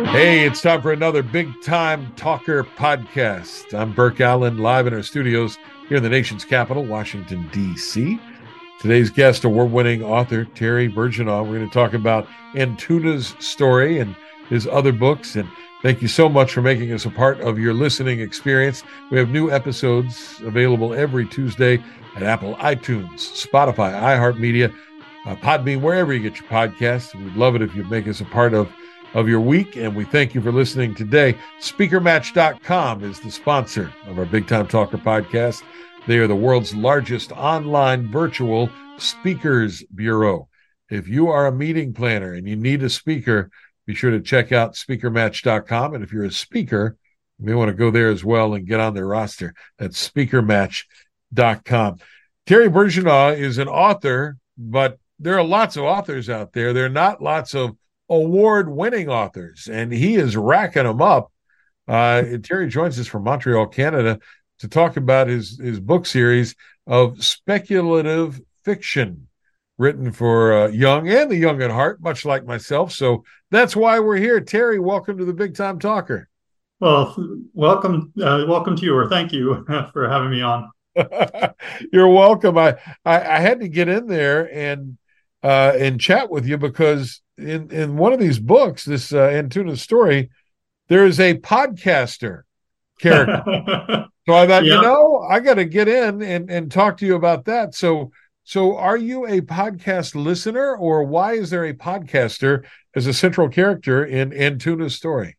Hey, it's time for another Big Time Talker podcast. I'm Burke Allen, live in our studios here in the nation's capital, Washington, D.C. Today's guest, award-winning author Terry Burgenaw. We're going to talk about Antuna's story and his other books. And thank you so much for making us a part of your listening experience. We have new episodes available every Tuesday at Apple iTunes, Spotify, iHeartMedia, Podbean, wherever you get your podcasts. We'd love it if you'd make us a part of your week, and we thank you for listening today. SpeakerMatch.com is the sponsor of our Big Time Talker podcast. They are the world's largest online virtual speakers bureau. If you are a meeting planner and you need a speaker, be sure to check out SpeakerMatch.com. And if you're a speaker, you may want to go there as well and get on their roster. That's SpeakerMatch.com. Terry Burgenaw is an author, but there are lots of authors out there. There are not lots of award-winning authors, and he is racking them up. Terry joins us from Montreal, Canada, to talk about his book series of speculative fiction written for young and the young at heart, much like myself. So that's why we're here. Terry, welcome to the Big Time Talker. Well, welcome to you, or thank you for having me on. You're welcome. I had to get in there and chat with you because in one of these books, this Antuna story, there is a podcaster character. So I thought, Yeah. I got to get in and talk to you about that. So are you a podcast listener, or why is there a podcaster as a central character in Antuna's story?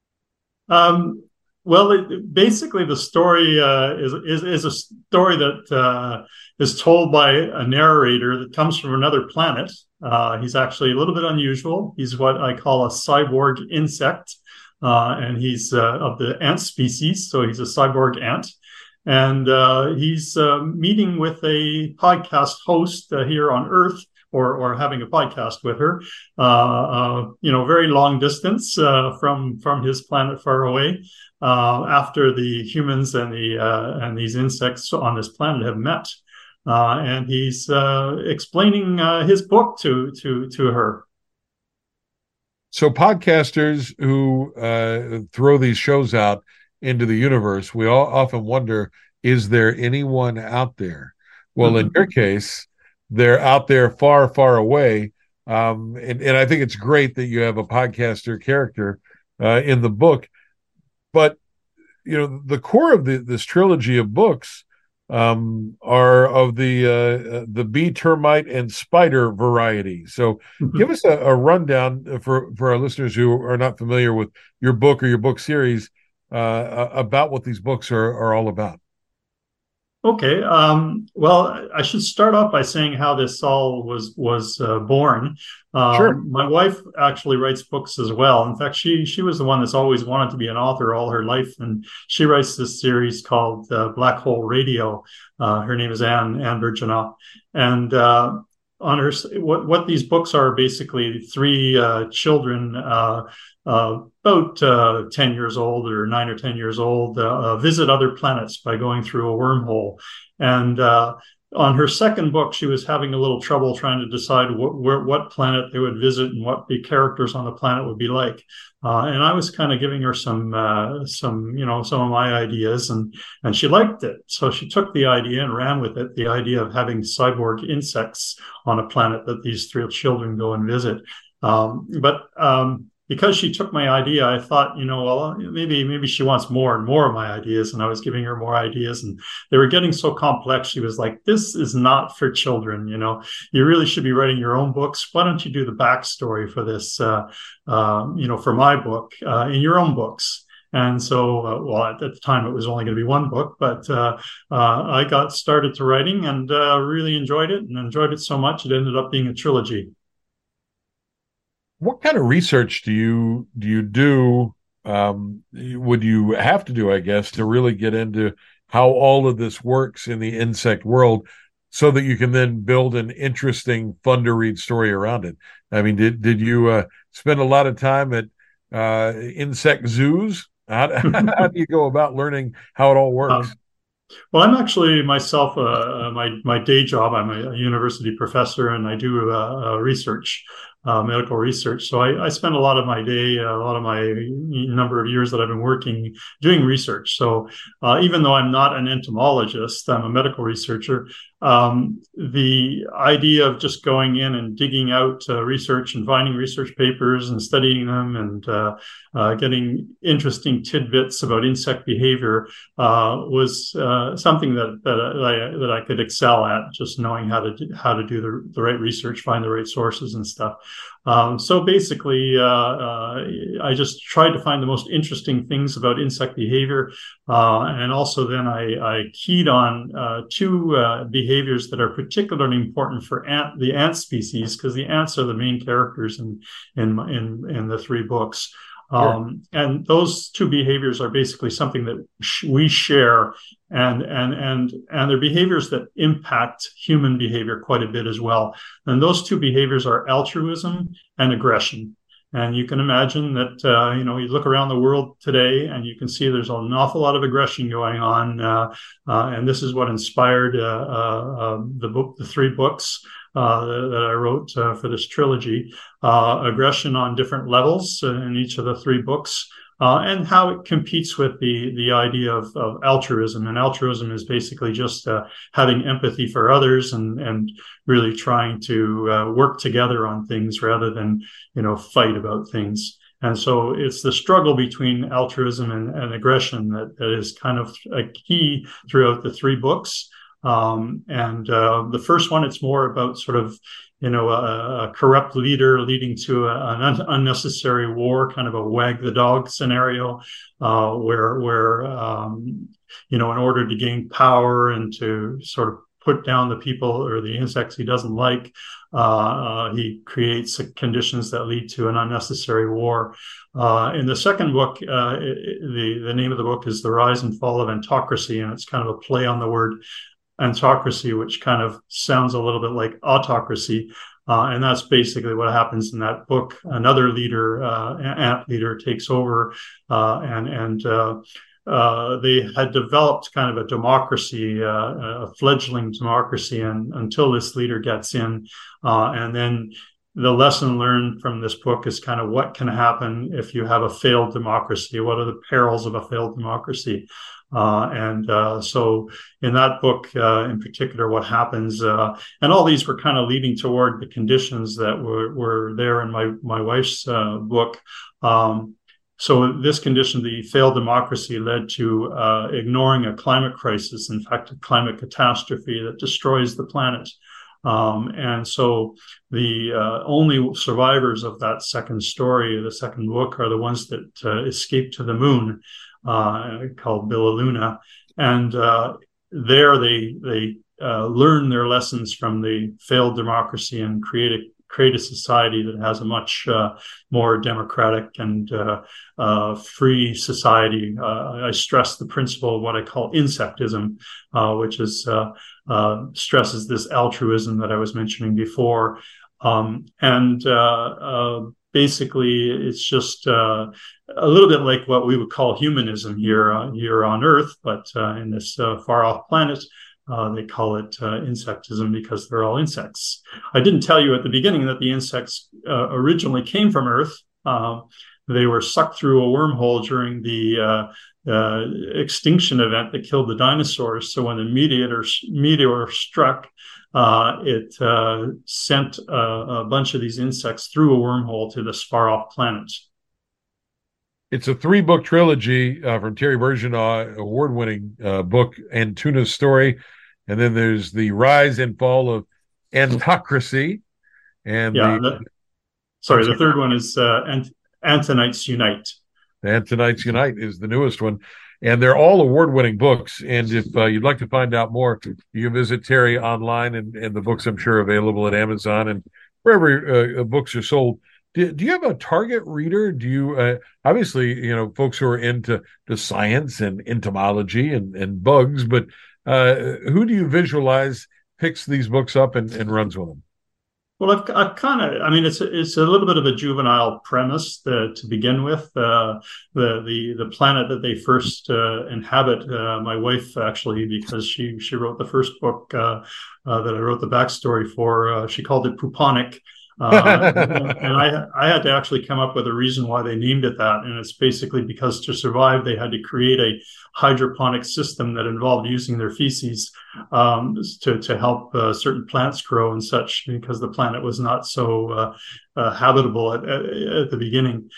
Well, basically, the story is a story that is told by a narrator that comes from another planet. He's actually a little bit unusual. He's what I call a cyborg insect, and he's of the ant species, so he's a cyborg ant. And he's meeting with a podcast host here on Earth, or having a podcast with her, very long distance from his planet far away. After the humans and these insects on this planet have met, and he's explaining his book to her. So podcasters who throw these shows out into the universe, we all often wonder, is there anyone out there? Well, in your case, they're out there far, far away. And I think it's great that you have a podcaster character in the book. But, the core of this trilogy of books are of the bee, termite, and spider variety. So give us a rundown for our listeners who are not familiar with your book or your book series about what these books are all about. Okay. Well, I should start off by saying how this all was born. Sure. My wife actually writes books as well. In fact, she was the one that's always wanted to be an author all her life, and she writes this series called Black Hole Radio. Her name is Anne Burgenaw, and on her what these books are basically three children. About 10 years old, or 9 or 10 years old, visit other planets by going through a wormhole. And on her second book, she was having a little trouble trying to decide what planet they would visit and what the characters on the planet would be like. And I was kind of giving her some of my ideas, and she liked it. So she took the idea and ran with it, the idea of having cyborg insects on a planet that these three children go and visit. Because she took my idea, I thought, well, maybe she wants more and more of my ideas, and I was giving her more ideas, and they were getting so complex. She was like, "This is not for children. You really should be writing your own books. Why don't you do the backstory for this? For my book in your own books." And so, at the time, it was only going to be one book, but I got started to writing and really enjoyed it, and enjoyed it so much it ended up being a trilogy. What kind of research do you do? Would you have to do, I guess, to really get into how all of this works in the insect world, so that you can then build an interesting, fun to read story around it? I mean, did you spend a lot of time at insect zoos? How do you go about learning how it all works? Well, I'm actually myself, my day job, I'm a university professor, and I do research. medical research. So I spend a lot of my day, a lot of my number of years that I've been working doing research. So even though I'm not an entomologist, I'm a medical researcher. The idea of just going in and digging out research and finding research papers and studying them and getting interesting tidbits about insect behavior was something that I could excel at, just knowing how to do the right research, find the right sources and stuff. So basically, I just tried to find the most interesting things about insect behavior, and also then I keyed on two behaviors that are particularly important for the ant species, because the ants are the main characters in the three books. And those two behaviors are basically something that we share, and they're behaviors that impact human behavior quite a bit as well. And those two behaviors are altruism and aggression. And you can imagine that, you look around the world today and you can see there's an awful lot of aggression going on. And this is what inspired the three books that I wrote for this trilogy, aggression on different levels in each of the three books, and how it competes with the idea of altruism. And altruism is basically just having empathy for others and really trying to work together on things rather than, fight about things. And so it's the struggle between altruism and aggression that is kind of a key throughout the three books. The first one, it's more about sort of, a corrupt leader leading to an unnecessary war, kind of a wag the dog scenario, where in order to gain power and to sort of put down the people or the insects he doesn't like, he creates conditions that lead to an unnecessary war. In the second book, the name of the book is The Rise and Fall of Antocracy, and it's kind of a play on the word antocracy, which kind of sounds a little bit like autocracy. And that's basically what happens in that book. Another leader, ant leader, takes over, and they had developed kind of a democracy, a fledgling democracy, and until this leader gets in, and then the lesson learned from this book is kind of what can happen if you have a failed democracy. What are the perils of a failed democracy? So in that book, in particular, what happens, and all these were kind of leading toward the conditions that were there in my wife's book. So this condition, the failed democracy, led to ignoring a climate crisis, in fact, a climate catastrophe that destroys the planet. And so the only survivors of that second story, the second book, are the ones that escaped to the moon, called Billaluna. And there they learn their lessons from the failed democracy and create a society that has a much more democratic and free society. I stress the principle of what I call insectism, which is stresses this altruism that I was mentioning before. Basically, it's just a little bit like what we would call humanism here on Earth, but in this far-off planet, they call it insectism because they're all insects. I didn't tell you at the beginning that the insects originally came from Earth. They were sucked through a wormhole during the extinction event that killed the dinosaurs. So when the meteor struck, it sent a bunch of these insects through a wormhole to this far-off planet. It's a 3-book trilogy from Thierry Bergenaud, award-winning book, Antuna's Story. And then there's The Rise and Fall of Antocracy. And the third one is Antonites Unite. The Antonites Unite is the newest one. And they're all award-winning books. And if you'd like to find out more, you can visit Terry online, and the books, I'm sure, available at Amazon and wherever books are sold. Do you have a target reader? Do you obviously, folks who are into science and entomology and bugs, but who do you visualize picks these books up and runs with them? Well, I've kind of, it's a little bit of a juvenile premise to begin with. The planet that they first inhabit, my wife actually, because she wrote the first book that I wrote the backstory for, she called it Puponic. And I had to actually come up with a reason why they named it that. And it's basically because to survive, they had to create a hydroponic system that involved using their feces to help certain plants grow and such, because the planet was not so habitable at the beginning.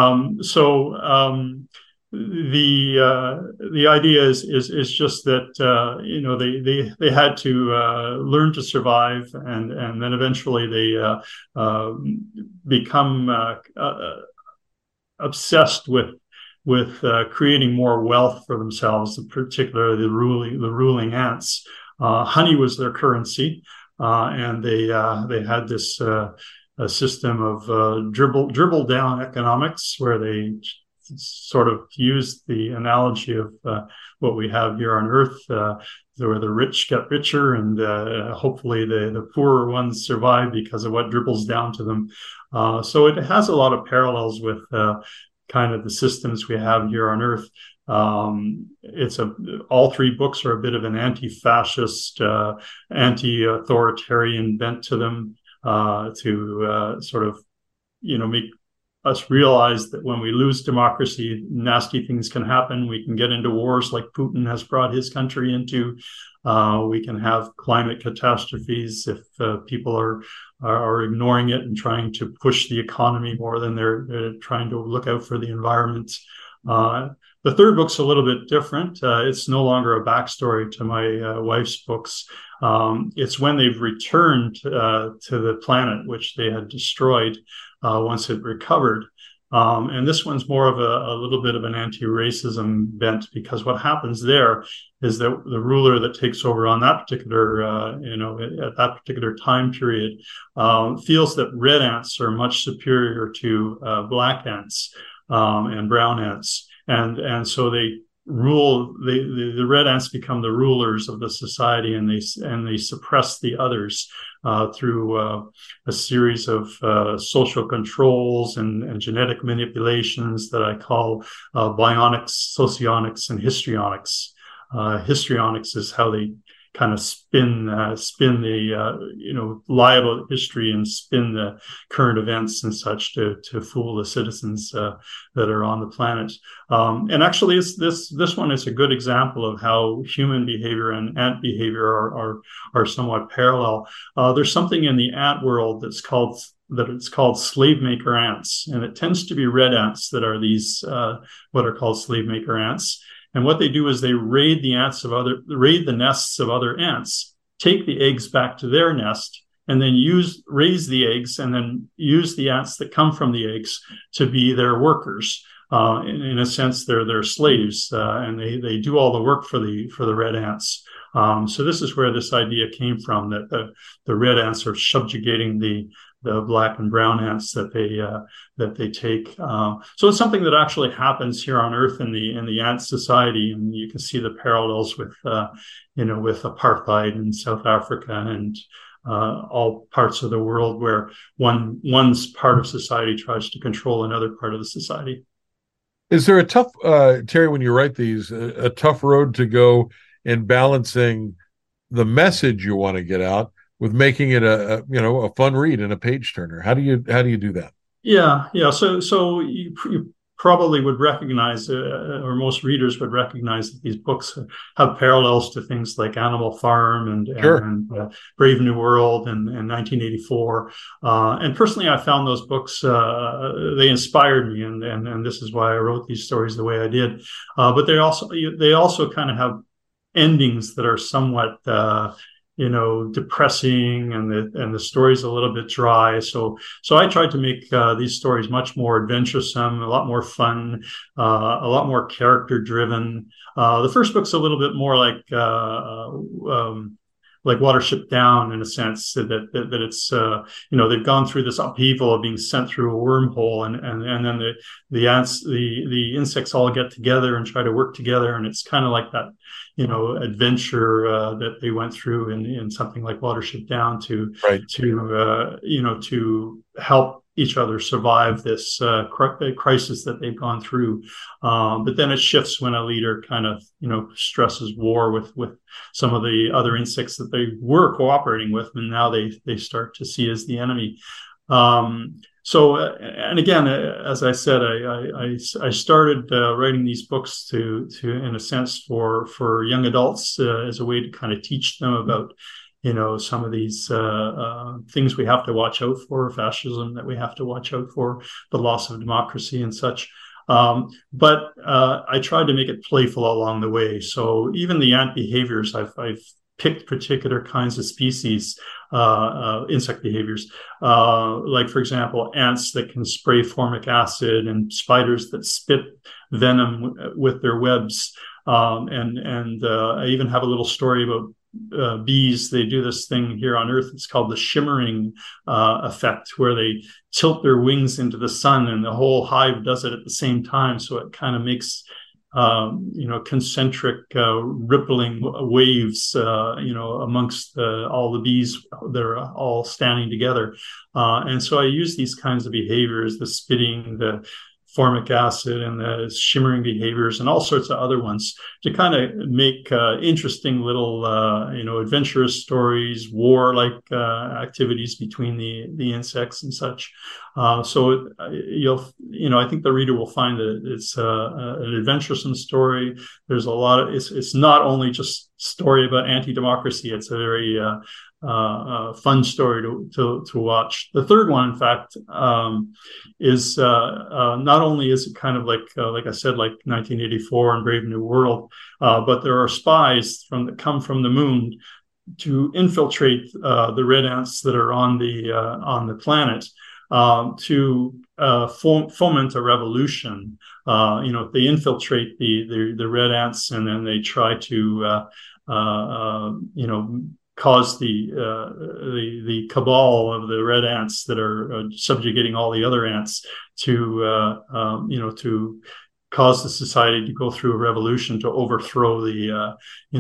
The idea is just that they had to learn to survive, and then eventually they become obsessed with creating more wealth for themselves, particularly the ruling ants. Honey was their currency, and they had this a system of dribble down economics, where they sort of used the analogy of what we have here on Earth, where the rich get richer, and hopefully the poorer ones survive because of what dribbles down to them. So it has a lot of parallels with kind of the systems we have here on Earth. All three books are a bit of an anti-fascist, anti-authoritarian bent to them, to sort of, make us realize that when we lose democracy, nasty things can happen. We can get into wars like Putin has brought his country into. We can have climate catastrophes if people are ignoring it and trying to push the economy more than they're trying to look out for the environment. The third book's a little bit different. It's no longer a backstory to my wife's books. It's when they've returned to the planet, which they had destroyed once it recovered. And this one's more of a little bit of an anti-racism bent, because what happens there is that the ruler that takes over on that particular, at that particular time period, feels that red ants are much superior to black ants and brown ants. And so they rule, the red ants become the rulers of the society, and they suppress the others through a series of social controls and genetic manipulations that I call bionics, socionics, and histrionics. Histrionics is how they kind of spin the lie about history and spin the current events and such to fool the citizens that are on the planet. And actually, this one is a good example of how human behavior and ant behavior are somewhat parallel. There's something in the ant world it's called slave maker ants, and it tends to be red ants that are these what are called slave maker ants. And what they do is they raid the nests of other ants, take the eggs back to their nest, and then raise the eggs, and then use the ants that come from the eggs to be their workers. In a sense, they're slaves, and they do all the work for the red ants. So this is where this idea came from, that the red ants are subjugating the black and brown ants that they take. So it's something that actually happens here on Earth in the ant society, and you can see the parallels with with apartheid in South Africa and all parts of the world where one's part of society tries to control another part of the society. Is there a tough, Terry, when you write these, a tough road to go in balancing the message you want to get out with making it a fun read and a page turner? How do you do that? Yeah. So you probably would recognize, or most readers would recognize, that these books have parallels to things like Animal Farm and Brave New World and 1984. And personally, I found those books, they inspired me, and this is why I wrote these stories the way I did. But they also kind of have endings that are somewhat depressing, and the story's a little bit dry. So I tried to make these stories much more adventuresome, a lot more fun, a lot more character driven. The first book's a little bit more like Watership Down, in a sense, that it's they've gone through this upheaval of being sent through a wormhole, and then the ants, the insects all get together and try to work together, and it's kind of like that adventure that they went through in something like Watership Down to help each other survive this crisis that they've gone through. But then it shifts when a leader kind of stresses war with some of the other insects that they were cooperating with, and now they start to see as the enemy. And again, as I said, I started writing these books to in a sense for young adults as a way to kind of teach them about some of these things we have to watch out for, fascism that we have to watch out for, the loss of democracy and such. But I tried to make it playful along the way. So even the ant behaviors, I've picked particular kinds of species, insect behaviors, like, for example, ants that can spray formic acid and spiders that spit venom with their webs. And I even have a little story about bees. They do this thing here on Earth. It's called the shimmering effect, where they tilt their wings into the sun and the whole hive does it at the same time. So it kind of makes concentric rippling waves, amongst all the bees. They're all standing together. And so I use these kinds of behaviors, the spitting, the formic acid, and the shimmering behaviors, and all sorts of other ones, to kind of make interesting little, adventurous stories, war-like activities between the insects and such. So I think the reader will find that it's an adventuresome story. There's a lot of, it's not only just story about anti-democracy. It's a very fun story to watch. The third one, in fact, is not only is it kind of like I said, like 1984 and Brave New World, but there are spies that come from the moon to infiltrate the red ants that are on the planet, to foment a revolution. They infiltrate the red ants, and then they try to cause the cabal of the red ants that are subjugating all the other ants to cause the society to go through a revolution to overthrow the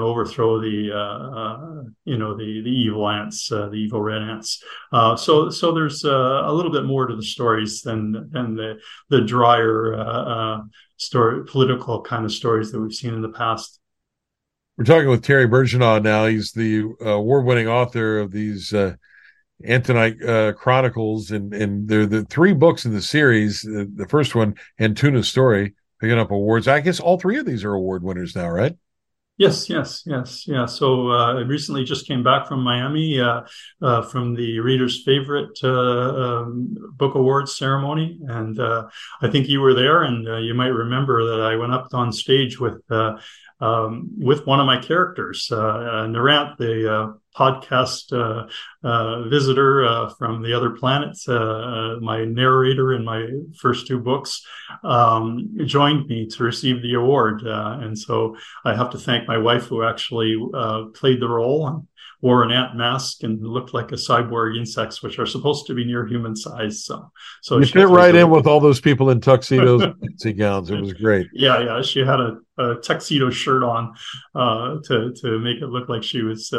evil ants, the evil red ants. So there's a little bit more to the stories than the drier political kind of stories that we've seen in the past. We're talking with Terry Bergenaw now. He's the award-winning author of these Antonite Chronicles, and they're the three books in the series. The first one, Antuna's Story, picking up awards. I guess all three of these are award winners now, right? Yes. Yeah. So I recently just came back from Miami from the Reader's Favorite Book Awards ceremony, and I think you were there, and you might remember that I went up on stage with one of my characters, Narant, the podcast visitor from the other planet, my narrator in my first two books, joined me to receive the award. And so I have to thank my wife, who actually played the role and wore an ant mask and looked like a cyborg insects, which are supposed to be near human size. So you fit right in with all those people in tuxedos and fancy gowns. It was great. Yeah. She had a tuxedo shirt on to make it look like she was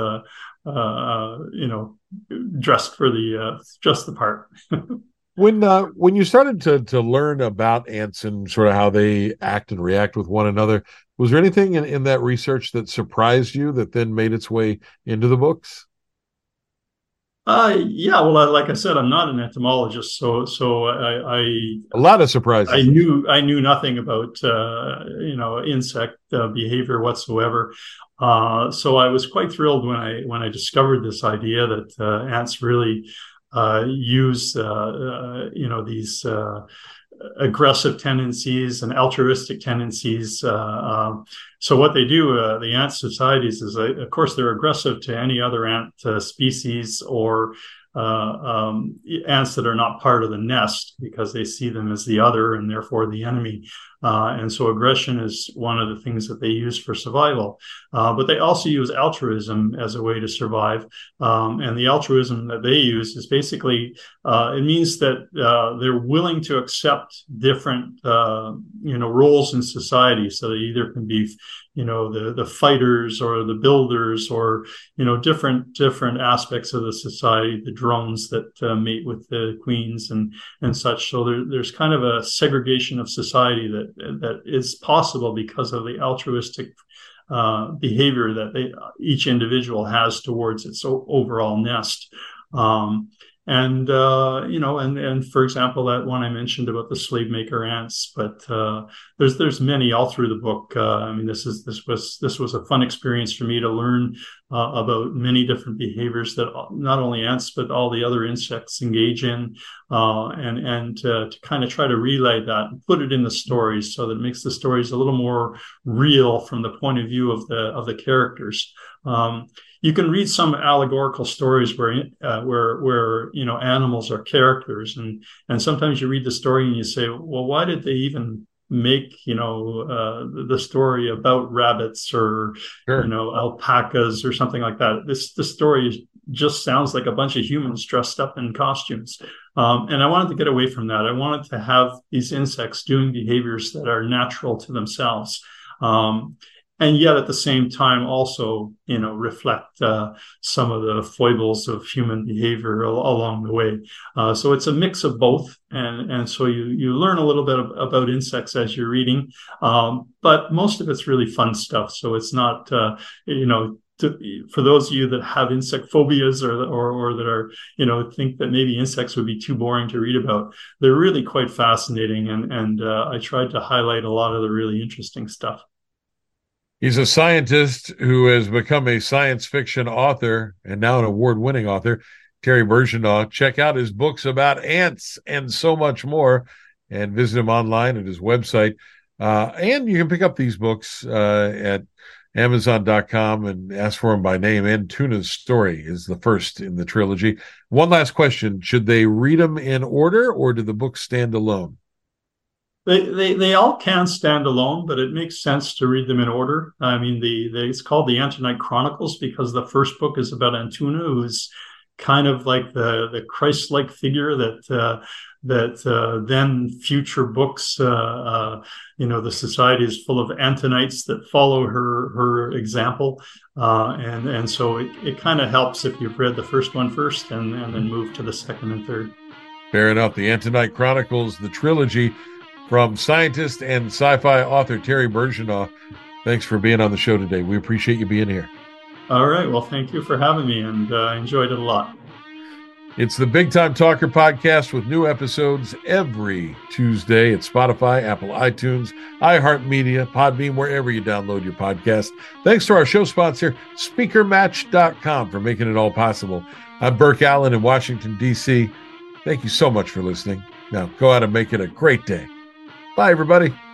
dressed the part. When you started to learn about ants and sort of how they act and react with one another, was there anything in that research that surprised you that then made its way into the books? Yeah. Well, like I said, I'm not an entomologist, so I a lot of surprises. I knew nothing about insect behavior whatsoever. So I was quite thrilled when I discovered this idea that ants really use these aggressive tendencies and altruistic tendencies. So what they do, the ant societies, is of course they're aggressive to any other ant species or ants that are not part of the nest, because they see them as the other and therefore the enemy. And so aggression is one of the things that they use for survival. But they also use altruism as a way to survive. And the altruism that they use is basically, it means that they're willing to accept different, roles in society. So they either can be, the fighters or the builders, or, different aspects of the society, the drones that mate with the queens and such. So there's kind of a segregation of society that is possible because of the altruistic behavior that each individual has towards its overall nest. And for example, that one I mentioned about the slave maker ants, but there's many all through the book. I mean, this was a fun experience for me to learn about many different behaviors that not only ants but all the other insects engage in, and to kind of try to relay that and put it in the stories so that it makes the stories a little more real from the point of view of the characters. You can read some allegorical stories where animals are characters, and sometimes you read the story and you say, well, why did they even make the story about rabbits or Sure. alpacas or something like that? The story just sounds like a bunch of humans dressed up in costumes, and I wanted to get away from that. I wanted to have these insects doing behaviors that are natural to themselves. And yet at the same time also, reflect some of the foibles of human behavior along the way. So it's a mix of both. And so you learn a little bit about insects as you're reading. But most of it's really fun stuff. So it's not, for those of you that have insect phobias or that are, think that maybe insects would be too boring to read about, they're really quite fascinating. And I tried to highlight a lot of the really interesting stuff. He's a scientist who has become a science fiction author and now an award-winning author, Terry Bergenaw. Check out his books about ants and so much more, and visit him online at his website. And you can pick up these books at Amazon.com and ask for them by name. And Tuna's Story is the first in the trilogy. One last question. Should they read them in order, or do the books stand alone? They all can stand alone, but it makes sense to read them in order. I mean, it's called the Antonite Chronicles because the first book is about Antuna, who's kind of like the Christ-like figure that then future books, the society is full of Antonites that follow her example, and so it kind of helps if you've read the first one first and then move to the second and third. Fair enough. The Antonite Chronicles, the trilogy. From scientist and sci-fi author Terry Bergenaw, thanks for being on the show today. We appreciate you being here. All right. Well, thank you for having me, and I enjoyed it a lot. It's the Big Time Talker podcast with new episodes every Tuesday at Spotify, Apple iTunes, iHeartMedia, Podbean, wherever you download your podcast. Thanks to our show sponsor, SpeakerMatch.com, for making it all possible. I'm Burke Allen in Washington, D.C. Thank you so much for listening. Now, go out and make it a great day. Bye, everybody.